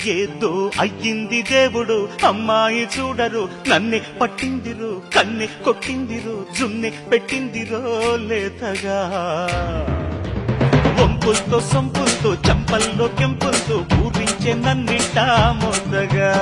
ఏదో అయ్యింది దేవుడు అమ్మాయి చూడరు నన్నే పట్టిందిరు కన్నె కొట్టిందిరు జున్నె పెట్టిందిరో లేతగా వంపులతో సంపులతో చంపల్లో కెంపులతో పూరించే నన్నిటా మొదగా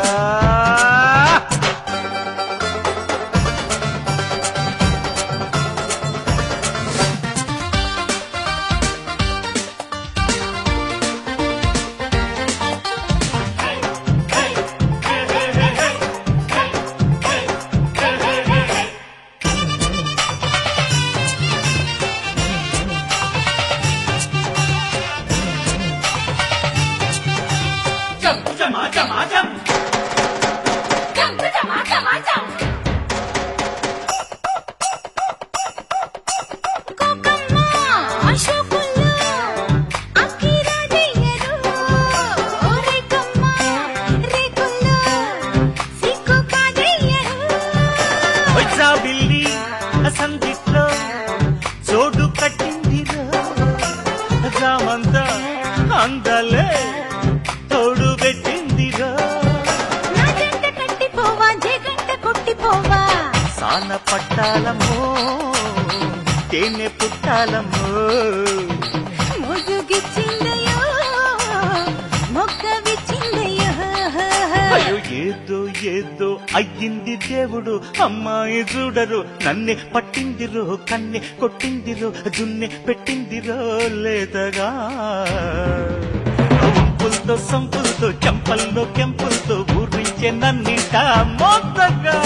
సందిట్లో చోటు కట్టిందిరా జామంతా అందలే తోడు పెట్టిందిరా సాన పట్టాలమ్మో తేనె పుట్టాలమ్మో అయ్యో ఏదో ఏదో అయ్యింది దేవుడు అమ్మాయి చూడరు నన్నే పట్టిందిరో కన్నె కొట్టిందిరో జున్నె పెట్టిందిరో లేదగా వంపులతో సంపులతో చంపల్లో కెంపులతో ఊరించే నన్నిట మొదగా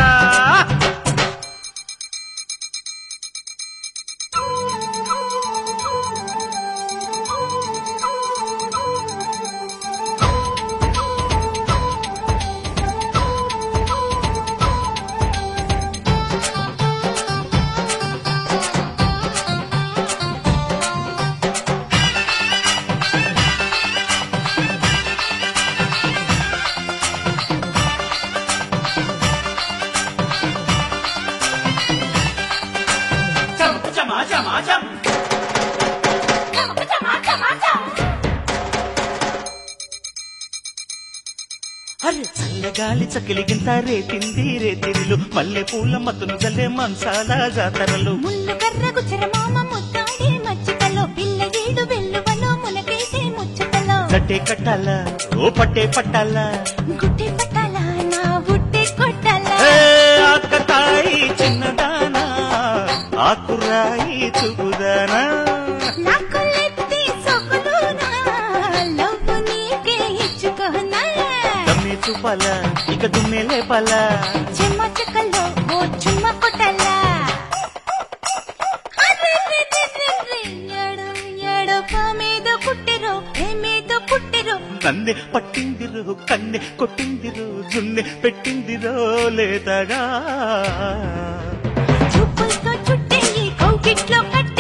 అరే చల్లగాలి చకిలిగింత రేతింది రేతిరిలు మల్లె పూల మతును జల్లే మంచాల జాతరలు ముళ్ళు కర్రకు చరమామ ముద్దాడే మచ్చికలో పిల్ల వీడు వెల్లువలో మునకేసే ముచ్చటలో చట్టే కట్టాల ఓ పట్టే పట్టాల గుట్టే పట్టాల నా గుట్టే కొట్టాల ఆకతాయి చిన్నదానా ఆకురాయి చూపుదానా నాకులెత్తి సొగులునా లవ్వు నీకే ఇచ్చుకోనా దమ్మే చూపాల ఇక దుమ్మే లేపాల చెమ్మ చెక్కల్లో ఓ చుమ్మ కొట్టాల మీద పుట్టిరో మీద పుట్టిరో నన్నే పట్టిందిరో కన్నె కొట్టిందిరో జున్నె పెట్టిందిరో లేదగా చూపులతో చుట్టే ఈ కౌగిట్లో